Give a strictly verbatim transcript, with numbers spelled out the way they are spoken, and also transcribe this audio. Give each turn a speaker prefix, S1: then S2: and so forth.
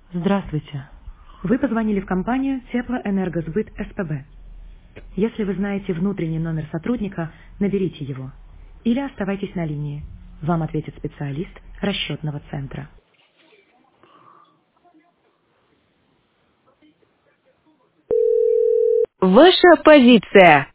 S1: Здравствуйте. Вы позвонили в компанию Теплоэнергосбыт СПБ. Если вы знаете внутренний номер сотрудника, наберите его. Или оставайтесь на линии. Вам ответит специалист расчетного центра.
S2: Ваша позиция.